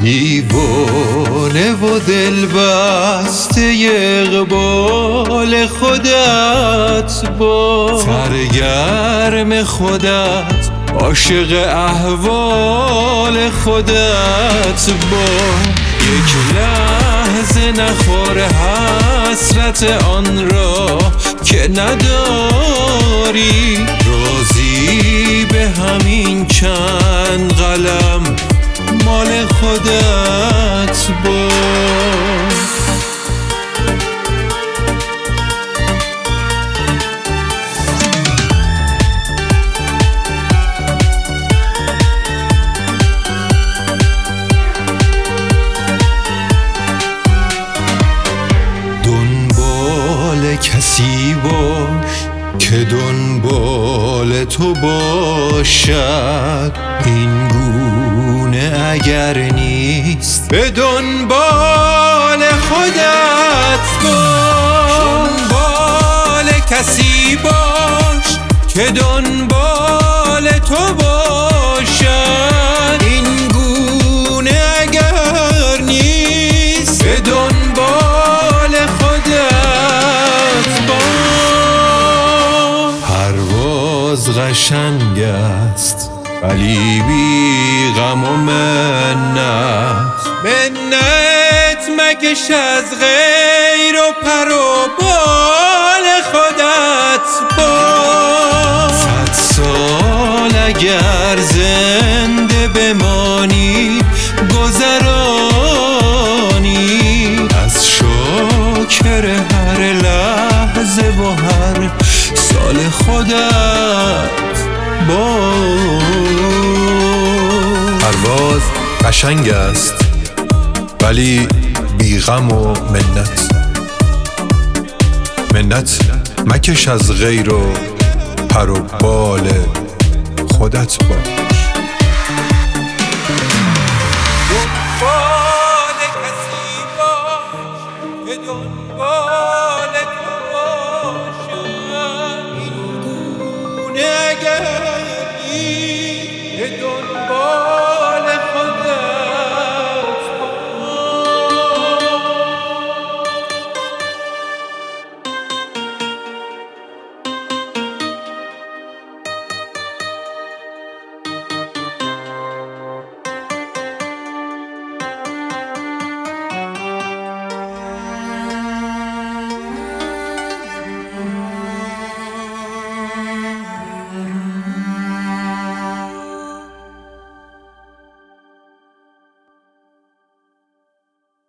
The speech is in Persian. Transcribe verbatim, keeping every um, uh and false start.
دیوانه و دل بسته اقبال خودت با سرگرم خودت عاشق احوال خودت با یک لحظه نخور حسرت آن را که نداری راضی به همین چند قلم مال خودت باش. دنبال کسی باش که دنبال تو باشد، این گونه اگر نیست به دنبال خودت باش. دنبال کسی باش که دنبال تو باشد، این گونه اگر نیست به دنبال خودت باش. پرواز قشنگ است ولی بی غم و منت، منت مکش از غیر و پر و بال خودت باش. صد سال اگر زنده بمانی گذرانی، از شکر هر لحظه و هر سال خودت باش. پرواز قشنگ است ولی بی غم و منت، منت مکش از غیر و پر و بال خودت باش. دنبال کسی باش که دنبال